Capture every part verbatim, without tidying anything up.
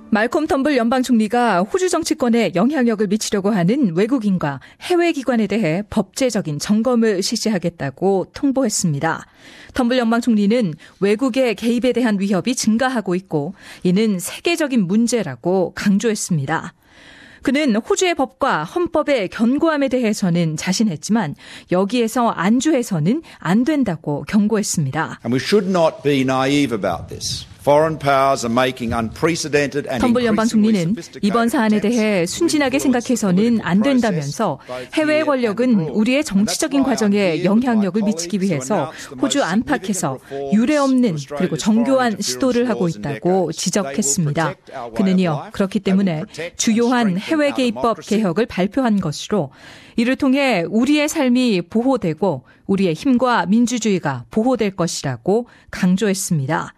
말콤 텀블 연방 총리가 호주 정치권에 영향력을 미치려고 하는 외국인과 해외 기관에 대해 법제적인 점검을 실시하겠다고 통보했습니다. 텀블 연방 총리는 외국의 개입에 대한 위협이 증가하고 있고 이는 세계적인 문제라고 강조했습니다. 그는 호주의 법과 헌법의 견고함에 대해서는 자신했지만 여기에서 안주해서는 안 된다고 경고했습니다. And we should not be naive about this. Foreign powers are making unprecedented and 텀블 연방 총리는 이번 사안에 대해 순진하게 생각해서는 안 된다면서 해외의 권력은 우리의 정치적인 과정에 영향력을 미치기 위해서 호주 안팎에서 유례없는 그리고 정교한 시도를 하고 있다고 지적했습니다. 그는요, 그렇기 때문에 주요한 해외 개입법 개혁을 발표한 것으로 이를 통해 우리의 삶이 보호되고 우리의 힘과 민주주의가 보호될 것이라고 강조했습니다.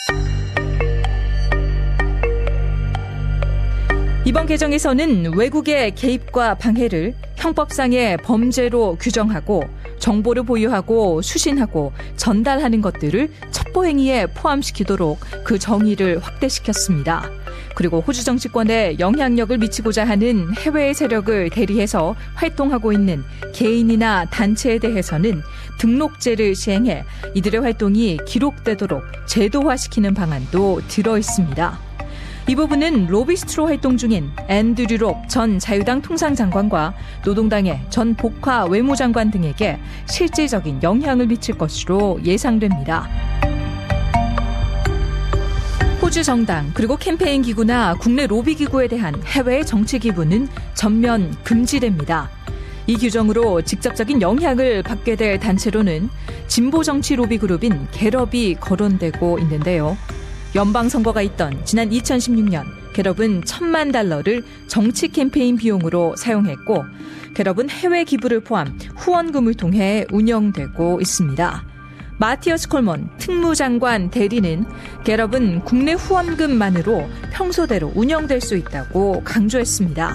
이번 개정에서는 외국의 개입과 방해를 형법상의 범죄로 규정하고 정보를 보유하고 수신하고 전달하는 것들을 첩보행위에 포함시키도록 그 정의를 확대시켰습니다. 그리고 호주 정치권에 영향력을 미치고자 하는 해외의 세력을 대리해서 활동하고 있는 개인이나 단체에 대해서는 등록제를 시행해 이들의 활동이 기록되도록 제도화시키는 방안도 들어 있습니다. 이 부분은 로비스트로 활동 중인 앤드류 록 전 자유당 통상장관과 노동당의 전 복화 외무장관 등에게 실질적인 영향을 미칠 것으로 예상됩니다. 호주 정당 그리고 캠페인 기구나 국내 로비 기구에 대한 해외 정치 기부는 전면 금지됩니다. 이 규정으로 직접적인 영향을 받게 될 단체로는 진보 정치 로비 그룹인 갤럽이 거론되고 있는데요. 연방 선거가 있던 지난 이천십육 년 갤럽은 천만 달러를 정치 캠페인 비용으로 사용했고 갤럽은 해외 기부를 포함 후원금을 통해 운영되고 있습니다. 마티어스 콜먼 특무장관 대리는 갤럽은 국내 후원금만으로 평소대로 운영될 수 있다고 강조했습니다.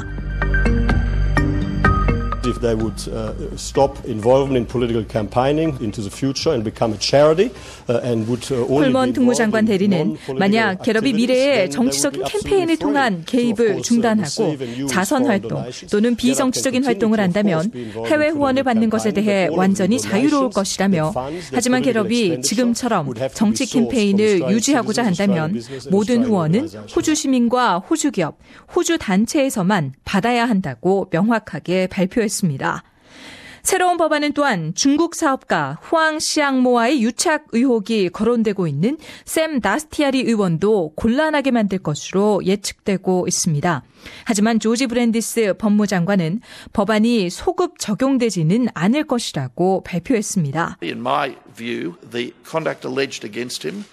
If they would uh, stop involvement in political campaigning into the future and become a charity uh, and would uh, only 콜먼 특무장관 대리는 만약 갤럽이 미래에 정치적인 캠페인을 통한 개입을 중단하고 자선 활동 또는 비정치적인 활동을 한다면 해외 후원을 받는 것에 대해 완전히 자유로울 것이라며 하지만 갤럽이 지금처럼 정치 캠페인을 유지하고자 한다면 모든 후원은 호주 시민과 호주 기업, 호주 단체에서만 받아야 한다고 명확하게 발표했습니다. 새로운 법안은 또한 중국 사업가 후앙 시앙모와의 유착 의혹이 거론되고 있는 샘 다스티아리 의원도 곤란하게 만들 것으로 예측되고 있습니다. 하지만 조지 브랜디스 법무장관은 법안이 소급 적용되지는 않을 것이라고 발표했습니다. In my view, the conduct alleged against him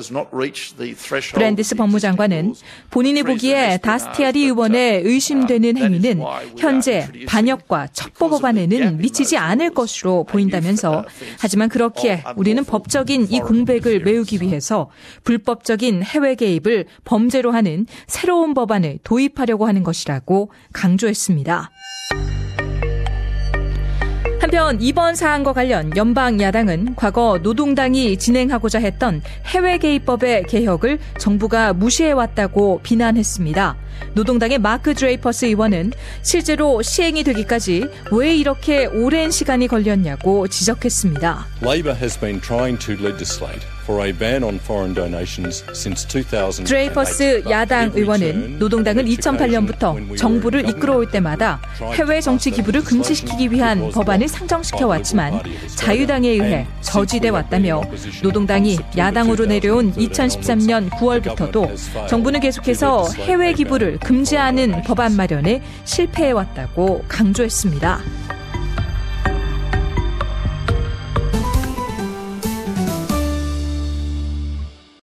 브랜디스 법무장관은 본인이 보기에 다스티아리 의원의 의심되는 행위는 현재 반역과 첩보 법안에는 미치지 않을 것으로 보인다면서 하지만 그렇기에 우리는 법적인 이 공백을 메우기 위해서 불법적인 해외 개입을 범죄로 하는 새로운 법안을 도입하려고 하는 것이라고 강조했습니다. 한편 이번 사안과 관련 연방 야당은 과거 노동당이 진행하고자 했던 해외 개입법의 개혁을 정부가 무시해왔다고 비난했습니다. 노동당의 마크 드레이퍼스 의원은 실제로 시행이 되기까지 왜 이렇게 오랜 시간이 걸렸냐고 지적했습니다. Labor has been trying to legislate for a ban on foreign donations since two thousand eight. 드레이퍼스 야당 의원은 노동당은 이천팔 년부터 정부를 이끌어올 때마다 해외 정치 기부를 금지시키기 위한 법안을 상정시켜 왔지만 자유당에 의해 저지돼 왔다며 노동당이 야당으로 내려온 이천십삼 년 구월부터도 정부는 계속해서 해외 기부를 금지하는 법안 마련에 실패해왔다고 강조했습니다.